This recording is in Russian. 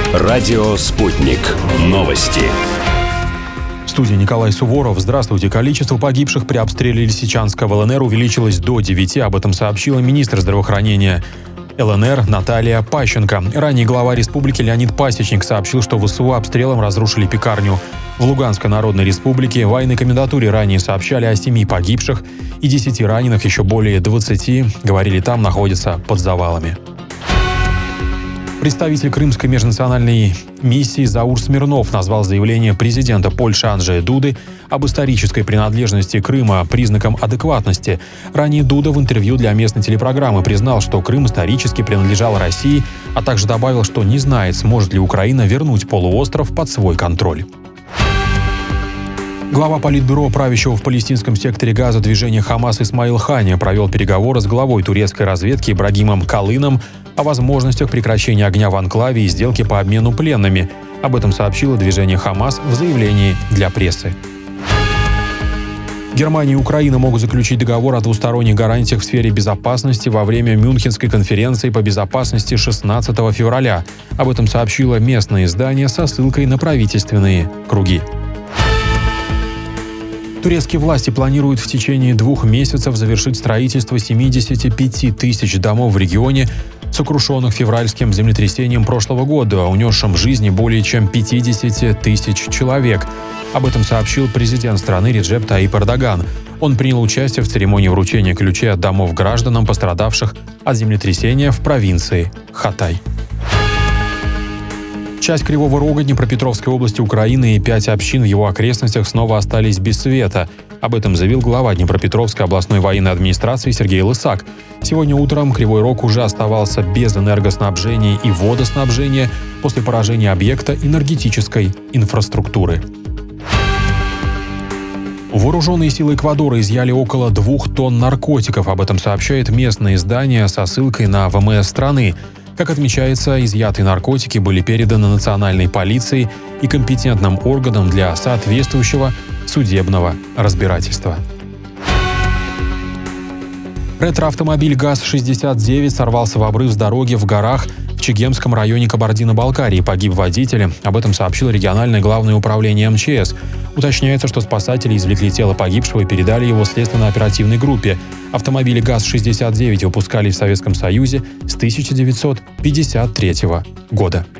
Радио «Спутник». Новости. В студии Николай Суворов. Здравствуйте. Количество погибших при обстреле Лисичанска в ЛНР увеличилось до 9. Об этом сообщила министр здравоохранения ЛНР Наталья Пащенко. Ранее глава республики Леонид Пасечник сообщил, что ВСУ обстрелом разрушили пекарню. В Луганской Народной Республике в военной комендатуре ранее сообщали о 7 погибших и 10 раненых, еще более 20, говорили, там находятся под завалами. Представитель крымской межнациональной миссии Заур Смирнов назвал заявление президента Польши Анджея Дуды об исторической принадлежности Крыма признаком адекватности. Ранее Дуда в интервью для местной телепрограммы признал, что Крым исторически принадлежал России, а также добавил, что не знает, сможет ли Украина вернуть полуостров под свой контроль. Глава политбюро правящего в палестинском секторе Газа движения «Хамас» Исмаил Хания провел переговоры с главой турецкой разведки Ибрагимом Калыном о возможностях прекращения огня в анклаве и сделки по обмену пленными. Об этом сообщило движение «Хамас» в заявлении для прессы. Германия и Украина могут заключить договор о двусторонних гарантиях в сфере безопасности во время Мюнхенской конференции по безопасности 16 февраля. Об этом сообщило местное издание со ссылкой на правительственные круги. Турецкие власти планируют в течение 2 месяцев завершить строительство 75 тысяч домов в регионе, сокрушенных февральским землетрясением прошлого года, унесшим жизни более чем 50 тысяч человек. Об этом сообщил президент страны Реджеп Таyyip Эрдоган. Он принял участие в церемонии вручения ключей от домов гражданам, пострадавших от землетрясения в провинции Хатай. Часть Кривого Рога Днепропетровской области Украины и 5 общин в его окрестностях снова остались без света. Об этом заявил глава Днепропетровской областной военной администрации Сергей Лысак. Сегодня утром Кривой Рог уже оставался без энергоснабжения и водоснабжения после поражения объекта энергетической инфраструктуры. Вооруженные силы Эквадора изъяли около 2 тонн наркотиков. Об этом сообщает местное издание со ссылкой на ВМС страны. Как отмечается, изъятые наркотики были переданы национальной полиции и компетентным органам для соответствующего судебного разбирательства. Ретро-автомобиль ГАЗ-69 сорвался в обрыв с дороги в горах в Чегемском районе Кабардино-Балкарии. Погиб водитель. Об этом сообщило региональное главное управление МЧС. Уточняется, что спасатели извлекли тело погибшего и передали его следственно-оперативной группе. Автомобили ГАЗ-69 выпускались в Советском Союзе с 1953 года.